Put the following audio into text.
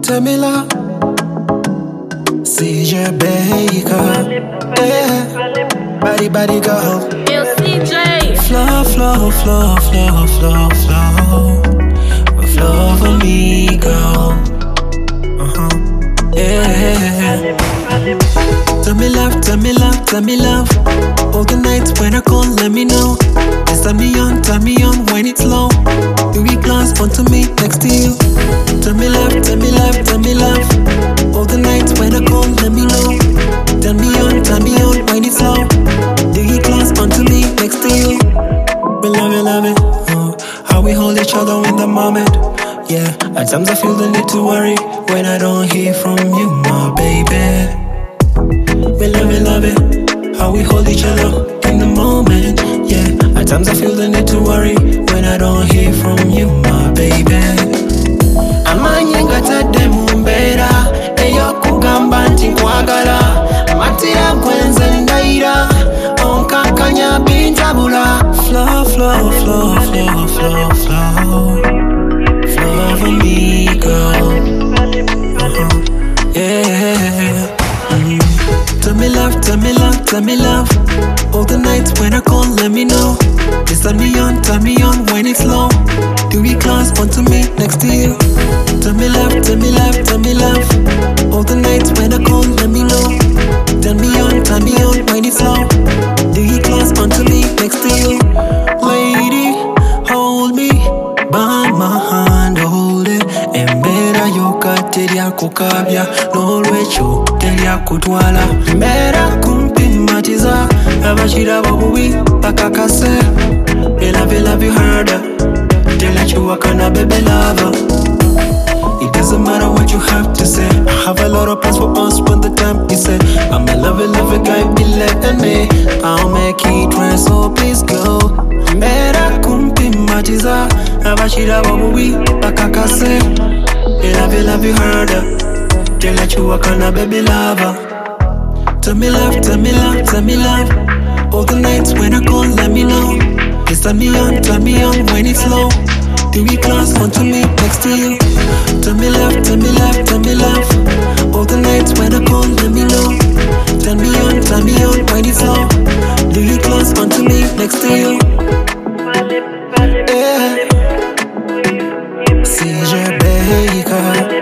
Tell me love, CJ Baker, yeah. Body girl, Yo, CJ. flow, flow, flow, flow, flow, flow, flow for me, girl. Yeah. Tell me love, tell me love, tell me love. All the nights when I call, let me know. Just turn me on when it's low. You weak glass onto me, next to you. Tell me love, tell me love, tell me love. All the nights when I call, let me know. Turn me on when it's low. Do you glass onto me, next to you. We love it. How we hold each other in the moment. Yeah, at times I feel the need to worry when I don't hear from you, my baby. We love it, how we hold each other in the moment. Yeah, at times I feel the need to worry when I don't hear from you, my baby. Amanye ngatadde mu mbeera ey'okugamba nti nkwagala, amatira gwenze ndayira onkankanya bintabula. Flow, flow, flow, flow, flow, flow, flow for me, girl. Yeah. Tell me love, tell me love, tell me love. All the nights when I call, let me know. Just turn me on when it's low. Do we class onto me, next to you. Tell me love, tell me love, tell me love. All the nights when I call, let me know. Turn me on when it's low. Do you class onto me, next to you. Lady, hold me, by my hand, hold it. Embera yoka teria kukabya, n'olwekyo teria kutwala. Embera kumpimatiza, abashira bobubi bakakase. Love you harder, they let you walk on a baby lover. It doesn't matter what you have to say. I have a lot of plans for us when the time is set. I'm a loving guy, be letting me. I'll make it right, so please go. Embera kumpimatiza, abashira bobubi bakakase. Love you harder, they let you walk on a baby lover. Tell me love, tell me love, tell me love. All the nights when I call, let me know. Just turn me on when it's low. Do we class onto me, next to you. Tell me love, tell me love, tell me love. All the nights when I call, let me know. Turn me on when it's low. Do you class onto me, next to you. Yeah. CJ Baker.